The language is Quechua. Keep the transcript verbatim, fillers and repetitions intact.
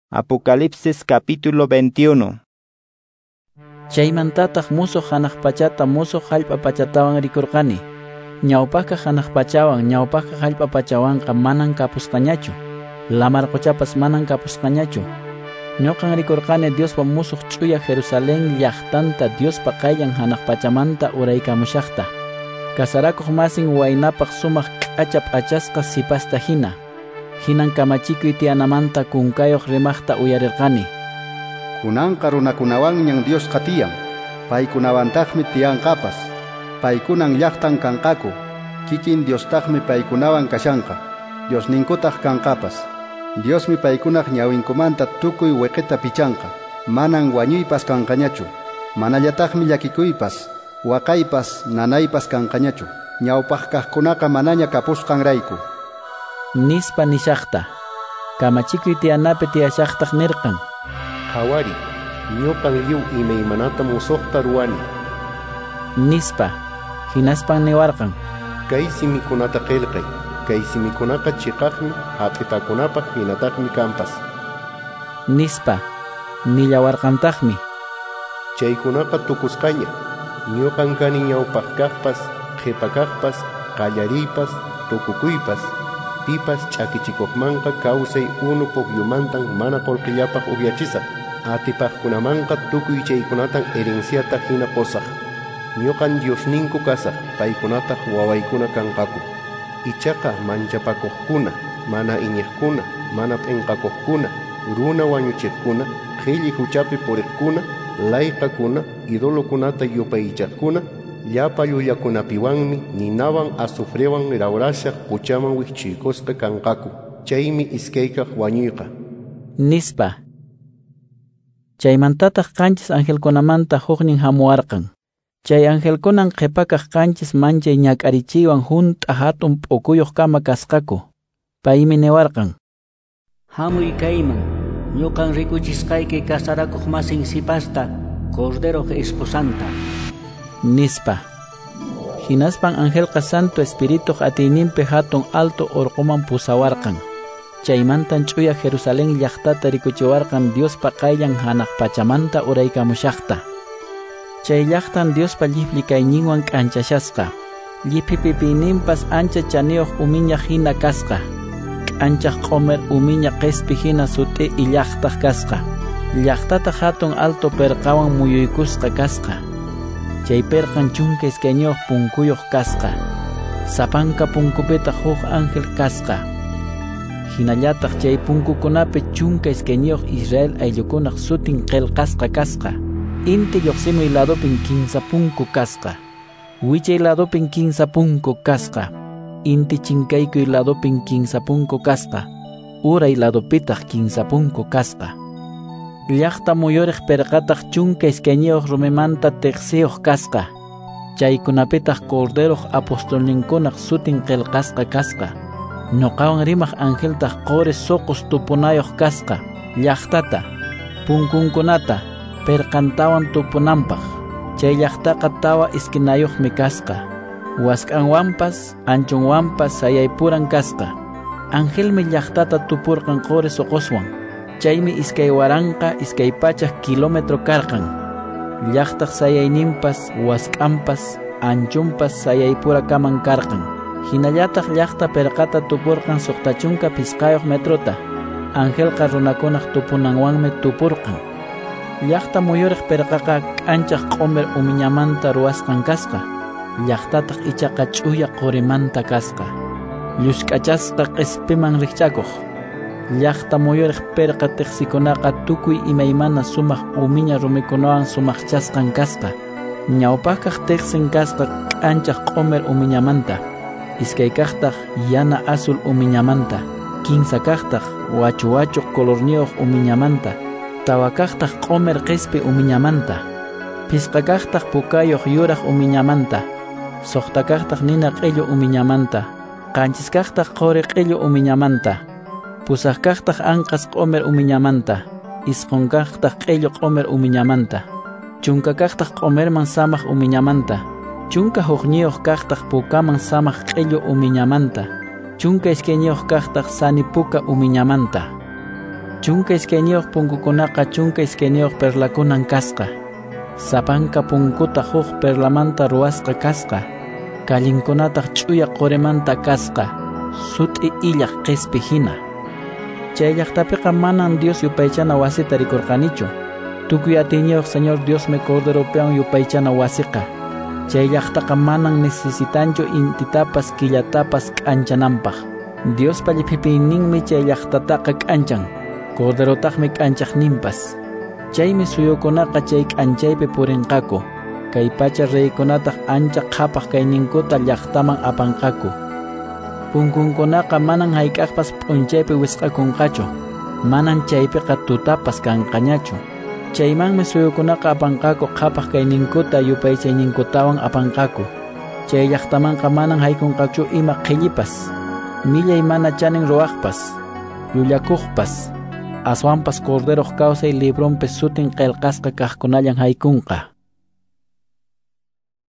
Apocalipsis capítulo veintiuno. Chaymantataq musuq hanaq pachata musuq hallp'a pachatawan rikurqani. Ñawpaqqa hanaq pachawan ñawpaqqa hallp'a pachawanqa manan kapusqañachu. Lamarquchapas manan kapusqañachu. Ñuqan rikurqani Diospa musuq ch'uya Jerusalén llaqtanta Diospa qayllan hanaq pachamanta uraykamushaqta. Kasarakuq masin waynapaq sumaq k'acha p'achasqa sipasta hina. Hinan kamachikuy tiyanamanta kunkayuq rimaqta uyarirqani. Kunanqa runakunawanñan Dios qatiyan, paykunawantaqmi tiyanqapas, paykunan llaqtan kanqaku, kikin Diostaqmi paykunawan kashanqa, Dios ninkutaq kanqapas. Diosmi paykunaq ñawinkumanta tukuy weqita pichanqa, manan wañuypas kanqañachu, manallataqmi llakikuypas, waqaypas nanaypas kanqañachu, ñawpaq kaqkunaqa manaña kapusqanrayku. Nispa nishaqta, kamachikuy tiyanapi tiyashaqtaq nirqan. Hawari, ñuqan lliw imaymanata musuqta ruwani. Nispa, hinaspan niwarqan. Kay simikunata qillqay, kay simikunaqa chiqaqmi, hap'itakunapaq hinataqmi kampas. Nispa, nillawarqantaqmi. Chaykunaqa tukusqaña, ñuqan kani ñawpaq kaqpas, qhipa kaqpas, qallariypas, tukukuypas, pipas ch'akichikuqmanqa kawsay unu pukyumantan mana qullqillapaq ubyachisaq, atipaqkunamanqa tukuy chaykunatan herenciata hina qusaq. Ñuqan Diosninku kasaq, paykunataq wawaykuna kanqaku. Ichaqa manchapakuqkuna, mana iñiqkuna, mana p'inqakuqkuna, runa wañuchiqkuna, qhilli huchapi puriqkuna, layqakuna, idolokunata yupaychaqkuna, llapa llullakunapiwanmi ninawan azufrewan rawrashaq quchaman wiqchiykusqa kanqaku. Chaymi iskaykaq wañuyqa. Nispa. Chaymantataq qanchis angelkunamanta huknin hamuwarqan. Chay angelkunan qhipakaq qanchis manchay ñak'arichiywan hunt'a hatun p'ukuyuq kama kasqaku. Paymi niwarqan: Hamuy kayman, ñuqan rikuchisqayki kasarakuq masin sipasta, Corderoq esposanta. Nispa. Hinaspan angelqa Santo Espirituq atiyninpi hatun alto urquman pusawarqan. Chaymantan ch'uya Jerusalén llaqtata rikuchiwarqan Diospa qayllan hanaq pachamanta uraykamushaqta. Chay llaqtan Diospa llipli kayninwan k'anchashasqa. Llipipipiyninpas ancha chaniyuq umiña hina kasqa. K'anchaq q'umir umiña qispi hina sut'i llaqtaq kasqa. Llaqtata hatun alto perqawan muyuykusqa kasqa. Chay perqan chunka iskañuq punkuyuq kasqa. Sapanka punkupita huk ángel kasqa. Hinallataq chay punkukunapi chunka iskañuq Israel ayllukunaq sutin qillqasqa kasqa. Inti lluqsimuy ladopin kinsa punku kasqa. Wichay ladopin kinsa punku kasqa. Inti chinkaykuy ladopin kinsa punku kasqa. Uray ladopitaq kinsa punku kasqa. Llaqta muyuriq perqataq chunka iskañiyuq rumimanta tiqsiyuq kasqa. Chaykunapitaq Corderoq apostolninkunaq sutin qillqasqa kasqa. Ñuqawan rimaq angeltaq qori suqus tupunayuq kasqa. Llaqtata, punkunkunata, perqantawan tupunanpaq. Chay llaqtaqa tawa iskinayuqmi kasqa. Wask'anwanpas, anchunwanpas sayaypuran kasqa. Angelmi llaqtata tupurqan qori suquswan. Chaymi iskay waranqa iskay pachak kilómetro karqan. Llaqtaq sayayninpas, wask'anpas, anchunpas sayaypura kaman karqan. Hinallataq llaqta perqata tupurqan suqtachunka pisqayuq metrota. Angelqa runakunaq tupunanwanmi tupurqan. Llaqta muyuriq perqaqa k'anchaq q'umir umiñamanta ruwasqan kasqa. Llaqtataq ichaqa ch'uya qurimanta kasqa. Llusk'achasqa q'ispiman rikch'akuq. Llaqta muyuriq perqa tiqsikunaqa tukuy imaymana sumaq umiña rumikunawan sumaqchasqan kasqa. Ñawpaqkaq tiqsin kasqa k'anchaq q'umir umiñamanta. Iskay kaqtaq yana azul umiñamanta. Kinsa kaqtaq wachu wachuq colorniyuq umiñamanta. Tawa kaqtaq q'umir qispi umiñamanta. Pisqa kaqtaq pukayuq yuraq umiñamanta. Suqta kaqtaq nina q'illu umiñamanta. Qanchis kaqtaq qori q'illu umiñamanta. Pusaq kaqtaq anqas q'umir umiñamanta. Isqun kaqtaq q'illu q'umir umiñamanta. Chunka kaqtaq q'umirman samaq umiñamanta. Chunka huqniyuq kaqtaq pukaman samaq q'illu umiñamanta. Chunka iskañiyuq kaqtaq sani puka umiñamanta. Chunka iskenioq punkukunaqa chunka iskenioq perlakunan kasqa. Sapanka punkuta huk perlamanta ruasqa kasqa. Kallinkunataq ch'uya qoremanta kasqa. Sut'i illaq qispi hina. Chay llaqtapiqa manan Dios yupaychana wasita rikurqanichu. Tukuy atiniyuq Señor Dios me corderopewan yupaychana wasiqa. Chay llaqtaqa manan necesitanchu intitapas killatapas k'anchananpaq. Dios pallipipiyninmi chay llaqtataqa k'anchan. Corderotaqmi k'anchaqninpas. Chaymi suyukunaqa chay k'anchaypi purinqaku. Kay pacha reykunataq ancha qhapaq kayninkuta llaqtaman apanqaku. Punkunkunaqa manan hayk'aqpas p'unchaypi wisq'akunqachu. Manan chaypiqa tutapas kanqañachu. Chaymanmi suyukunaqa apanqaku qhapaq kayninkuta yupaychayninkutawan apanqaku. Chay llaqtamanqa manan haykunqachu ima qhillipas. Millay mana chanin ruwaqpas. Llullakuqpas. Aswanpas corderoq kawsay librunpi sutin qillqasqa kaqkunallan haykunqa.